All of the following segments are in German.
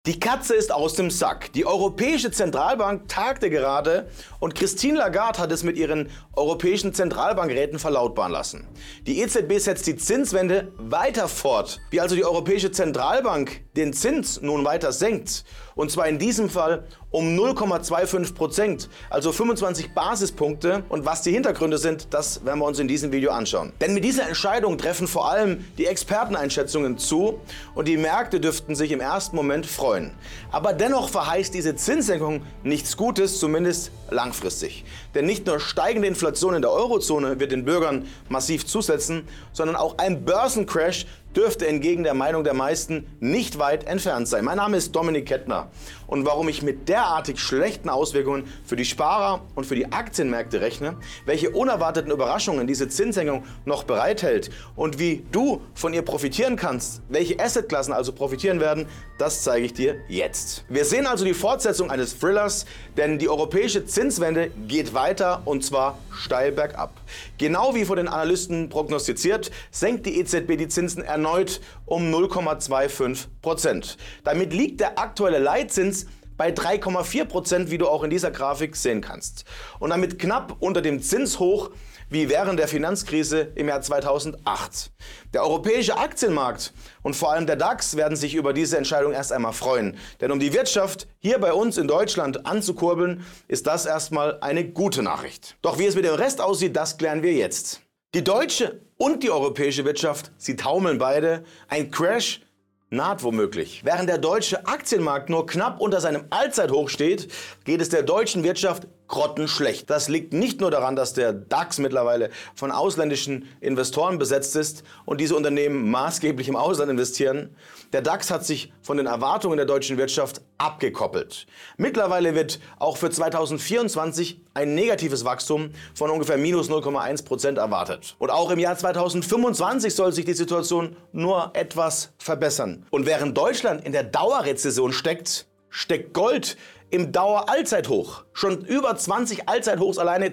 Die Katze ist aus dem Sack. Die Europäische Zentralbank tagte gerade und Christine Lagarde hat es mit ihren europäischen Zentralbankräten verlautbaren lassen. Die EZB setzt die Zinswende weiter fort. Wie also die Europäische Zentralbank den Zins nun weiter senkt, und zwar in diesem Fall um 0,25%, also 25 Basispunkte. Und was die Hintergründe sind, das werden wir uns in diesem Video anschauen. Denn mit dieser Entscheidung treffen vor allem die Experteneinschätzungen zu und die Märkte dürften sich im ersten Moment freuen. Aber dennoch verheißt diese Zinssenkung nichts Gutes, zumindest langfristig. Denn nicht nur steigende Inflation in der Eurozone wird den Bürgern massiv zusetzen, sondern auch ein Börsencrash dürfte entgegen der Meinung der meisten nicht weit entfernt sein. Mein Name ist Dominik Kettner und warum ich mit derartig schlechten Auswirkungen für die Sparer und für die Aktienmärkte rechne, welche unerwarteten Überraschungen diese Zinssenkung noch bereithält und wie du von ihr profitieren kannst, welche Assetklassen also profitieren werden, das zeige ich dir jetzt. Wir sehen also die Fortsetzung eines Thrillers, denn die europäische Zinswende geht weiter und zwar steil bergab. Genau wie von den Analysten prognostiziert, senkt die EZB die Zinsen erneut um 0,25%. Damit liegt der aktuelle Leitzins bei 3,4%, wie du auch in dieser Grafik sehen kannst. Und damit knapp unter dem Zinshoch wie während der Finanzkrise im Jahr 2008. Der europäische Aktienmarkt und vor allem der DAX werden sich über diese Entscheidung erst einmal freuen. Denn um die Wirtschaft hier bei uns in Deutschland anzukurbeln, ist das erstmal eine gute Nachricht. Doch wie es mit dem Rest aussieht, das klären wir jetzt. Die deutsche und die europäische Wirtschaft, sie taumeln beide. Ein Crash naht womöglich. Während der deutsche Aktienmarkt nur knapp unter seinem Allzeithoch steht, geht es der deutschen Wirtschaft grottenschlecht. Das liegt nicht nur daran, dass der DAX mittlerweile von ausländischen Investoren besetzt ist und diese Unternehmen maßgeblich im Ausland investieren. Der DAX hat sich von den Erwartungen der deutschen Wirtschaft abgekoppelt. Mittlerweile wird auch für 2024 ein negatives Wachstum von ungefähr minus 0,1% erwartet. Und auch im Jahr 2025 soll sich die Situation nur etwas verbessern. Und während Deutschland in der Dauerrezession steckt Gold im Dauer-Allzeithoch. Schon über 20 Allzeithochs alleine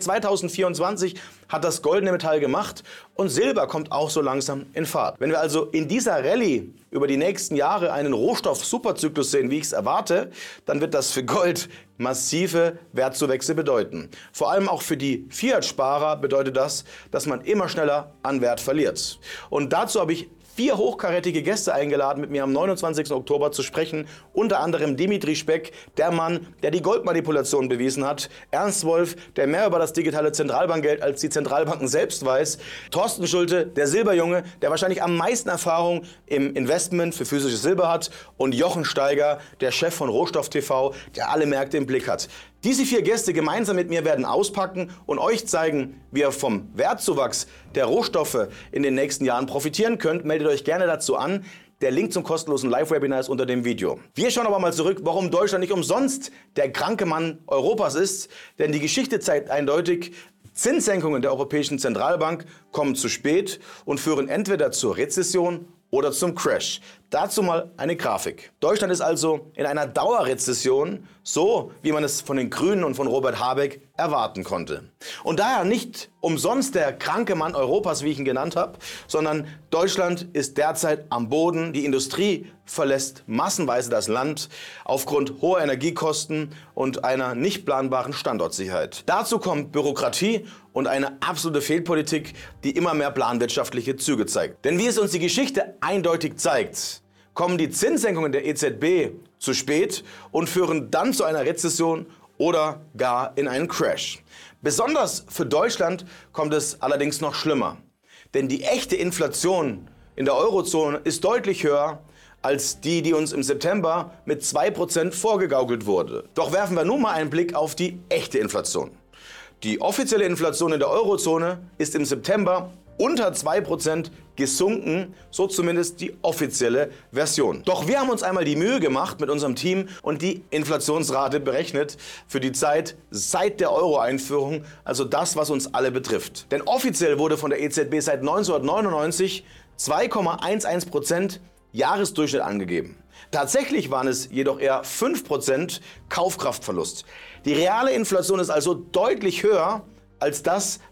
2024 hat das goldene Metall gemacht und Silber kommt auch so langsam in Fahrt. Wenn wir also in dieser Rallye über die nächsten Jahre einen Rohstoff-Superzyklus sehen, wie ich es erwarte, dann wird das für Gold massive Wertzuwächse bedeuten. Vor allem auch für die Fiat-Sparer bedeutet das, dass man immer schneller an Wert verliert. Und dazu habe ich 4 hochkarätige Gäste eingeladen, mit mir am 29. Oktober zu sprechen. Unter anderem Dimitri Speck, der Mann, der die Goldmanipulation bewiesen hat. Ernst Wolf, der mehr über das digitale Zentralbankgeld als die Zentralbanken selbst weiß. Thorsten Schulte, der Silberjunge, der wahrscheinlich am meisten Erfahrung im Investment für physisches Silber hat. Und Jochen Steiger, der Chef von Rohstoff TV, der alle Märkte im Blick hat. Diese 4 Gäste gemeinsam mit mir werden auspacken und euch zeigen, wie ihr vom Wertzuwachs der Rohstoffe in den nächsten Jahren profitieren könnt. Meldet euch gerne dazu an. Der Link zum kostenlosen Live-Webinar ist unter dem Video. Wir schauen aber mal zurück, warum Deutschland nicht umsonst der kranke Mann Europas ist. Denn die Geschichte zeigt eindeutig, Zinssenkungen der Europäischen Zentralbank kommen zu spät und führen entweder zur Rezession oder zum Crash. Dazu mal eine Grafik. Deutschland ist also in einer Dauerrezession, so wie man es von den Grünen und von Robert Habeck erwarten konnte. Und daher nicht umsonst der kranke Mann Europas, wie ich ihn genannt habe, sondern Deutschland ist derzeit am Boden. Die Industrie verlässt massenweise das Land aufgrund hoher Energiekosten und einer nicht planbaren Standortsicherheit. Dazu kommt Bürokratie und eine absolute Fehlpolitik, die immer mehr planwirtschaftliche Züge zeigt. Denn wie es uns die Geschichte eindeutig zeigt, kommen die Zinssenkungen der EZB zu spät und führen dann zu einer Rezession oder gar in einen Crash. Besonders für Deutschland kommt es allerdings noch schlimmer. Denn die echte Inflation in der Eurozone ist deutlich höher als die uns im September mit 2% vorgegaukelt wurde. Doch werfen wir nun mal einen Blick auf die echte Inflation. Die offizielle Inflation in der Eurozone ist im September unter 2% gesunken, so zumindest die offizielle Version. Doch wir haben uns einmal die Mühe gemacht mit unserem Team und die Inflationsrate berechnet für die Zeit seit der Euro-Einführung, also das, was uns alle betrifft. Denn offiziell wurde von der EZB seit 1999 2,11% Jahresdurchschnitt angegeben. Tatsächlich waren es jedoch eher 5% Kaufkraftverlust. Die reale Inflation ist also deutlich höher als das,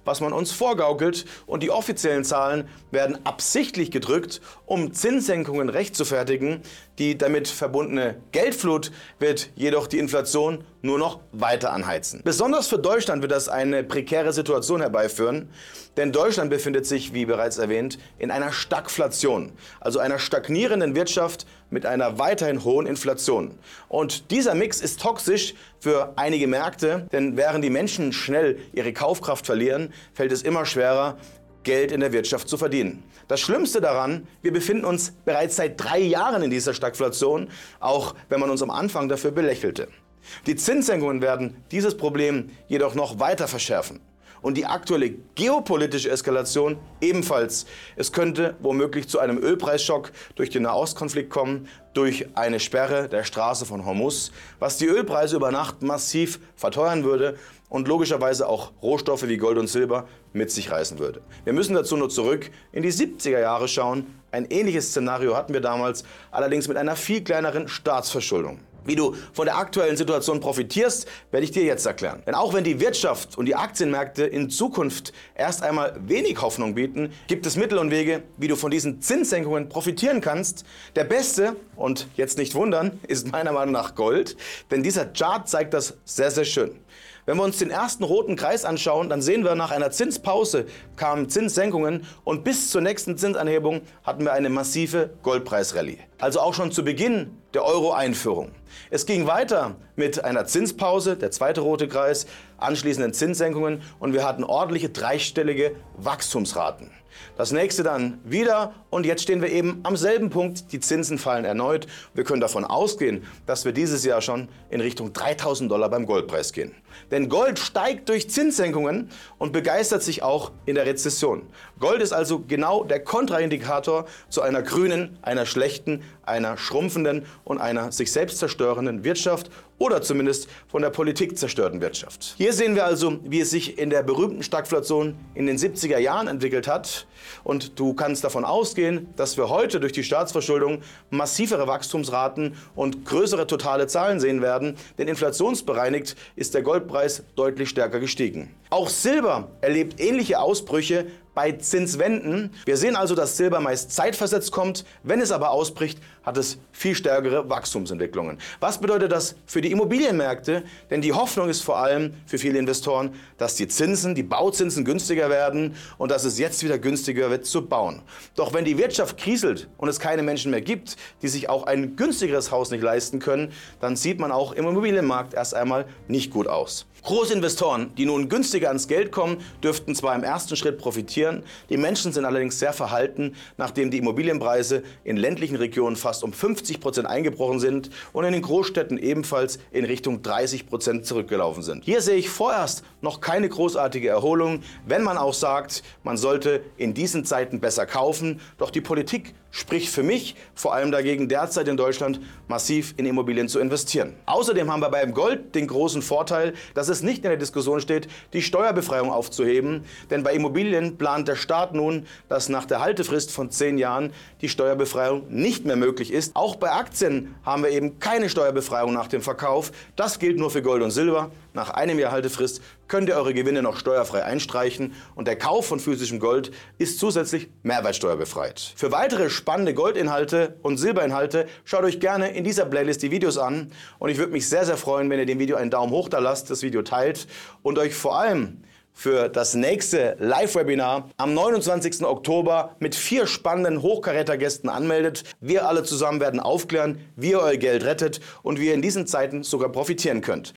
was man uns vorgaukelt, und die offiziellen Zahlen werden absichtlich gedrückt, um Zinssenkungen rechtfertigen. Die damit verbundene Geldflut wird jedoch die Inflation nur noch weiter anheizen. Besonders für Deutschland wird das eine prekäre Situation herbeiführen, denn Deutschland befindet sich, wie bereits erwähnt, in einer Stagflation, also einer stagnierenden Wirtschaft mit einer weiterhin hohen Inflation. Und dieser Mix ist toxisch für einige Märkte, denn während die Menschen schnell ihre Kaufkraft verlieren, fällt es immer schwerer, Geld in der Wirtschaft zu verdienen. Das Schlimmste daran, wir befinden uns bereits seit 3 Jahren in dieser Stagflation, auch wenn man uns am Anfang dafür belächelte. Die Zinssenkungen werden dieses Problem jedoch noch weiter verschärfen. Und die aktuelle geopolitische Eskalation ebenfalls. Es könnte womöglich zu einem Ölpreisschock durch den Nahostkonflikt kommen, durch eine Sperre der Straße von Hormuz, was die Ölpreise über Nacht massiv verteuern würde und logischerweise auch Rohstoffe wie Gold und Silber mit sich reißen würde. Wir müssen dazu nur zurück in die 70er Jahre schauen. Ein ähnliches Szenario hatten wir damals, allerdings mit einer viel kleineren Staatsverschuldung. Wie du von der aktuellen Situation profitierst, werde ich dir jetzt erklären. Denn auch wenn die Wirtschaft und die Aktienmärkte in Zukunft erst einmal wenig Hoffnung bieten, gibt es Mittel und Wege, wie du von diesen Zinssenkungen profitieren kannst. Der beste, und jetzt nicht wundern, ist meiner Meinung nach Gold, denn dieser Chart zeigt das sehr, sehr schön. Wenn wir uns den ersten roten Kreis anschauen, dann sehen wir, nach einer Zinspause kamen Zinssenkungen und bis zur nächsten Zinsanhebung hatten wir eine massive Goldpreisrallye. Also auch schon zu Beginn der Euro-Einführung. Es ging weiter mit einer Zinspause, der zweite rote Kreis, anschließenden Zinssenkungen, und wir hatten ordentliche dreistellige Wachstumsraten. Das nächste dann wieder, und jetzt stehen wir eben am selben Punkt. Die Zinsen fallen erneut. Wir können davon ausgehen, dass wir dieses Jahr schon in Richtung $3.000 beim Goldpreis gehen. Denn Gold steigt durch Zinssenkungen und begeistert sich auch in der Rezession. Gold ist also genau der Kontraindikator zu einer grünen, einer schlechten, einer schrumpfenden und einer sich selbst zerstörenden Wirtschaft oder zumindest von der Politik zerstörten Wirtschaft. Hier sehen wir also, wie es sich in der berühmten Stagflation in den 70er Jahren entwickelt hat. Und du kannst davon ausgehen, dass wir heute durch die Staatsverschuldung massivere Wachstumsraten und größere totale Zahlen sehen werden, denn inflationsbereinigt ist der Goldpreis deutlich stärker gestiegen. Auch Silber erlebt ähnliche Ausbrüche bei Zinswenden. Wir sehen also, dass Silber meist zeitversetzt kommt. Wenn es aber ausbricht, hat es viel stärkere Wachstumsentwicklungen. Was bedeutet das für die Immobilienmärkte? Denn die Hoffnung ist vor allem für viele Investoren, dass die Zinsen, die Bauzinsen günstiger werden und dass es jetzt wieder günstiger wird zu bauen. Doch wenn die Wirtschaft kriselt und es keine Menschen mehr gibt, die sich auch ein günstigeres Haus nicht leisten können, dann sieht man auch im Immobilienmarkt erst einmal nicht gut aus. Großinvestoren, die nun günstiger ans Geld kommen, dürften zwar im ersten Schritt profitieren, die Menschen sind allerdings sehr verhalten, nachdem die Immobilienpreise in ländlichen Regionen fast um 50% eingebrochen sind und in den Großstädten ebenfalls in Richtung 30% zurückgelaufen sind. Hier sehe ich vorerst noch keine großartige Erholung, wenn man auch sagt, man sollte in diesen Zeiten besser kaufen, doch die Politik spricht für mich vor allem dagegen, derzeit in Deutschland massiv in Immobilien zu investieren. Außerdem haben wir beim Gold den großen Vorteil, dass es nicht in der Diskussion steht, die Steuerbefreiung aufzuheben, denn bei Immobilien plant der Staat nun, dass nach der Haltefrist von 10 Jahren die Steuerbefreiung nicht mehr möglich ist. Auch bei Aktien haben wir eben keine Steuerbefreiung nach dem Verkauf. Das gilt nur für Gold und Silber. Nach einem Jahr Haltefrist könnt ihr eure Gewinne noch steuerfrei einstreichen und der Kauf von physischem Gold ist zusätzlich mehrwertsteuerbefreit. Für weitere spannende Goldinhalte und Silberinhalte schaut euch gerne in dieser Playlist die Videos an und ich würde mich sehr, sehr freuen, wenn ihr dem Video einen Daumen hoch da lasst, das Video teilt und euch vor allem für das nächste Live-Webinar am 29. Oktober mit 4 spannenden Hochkarätergästen anmeldet. Wir alle zusammen werden aufklären, wie ihr euer Geld rettet und wie ihr in diesen Zeiten sogar profitieren könnt.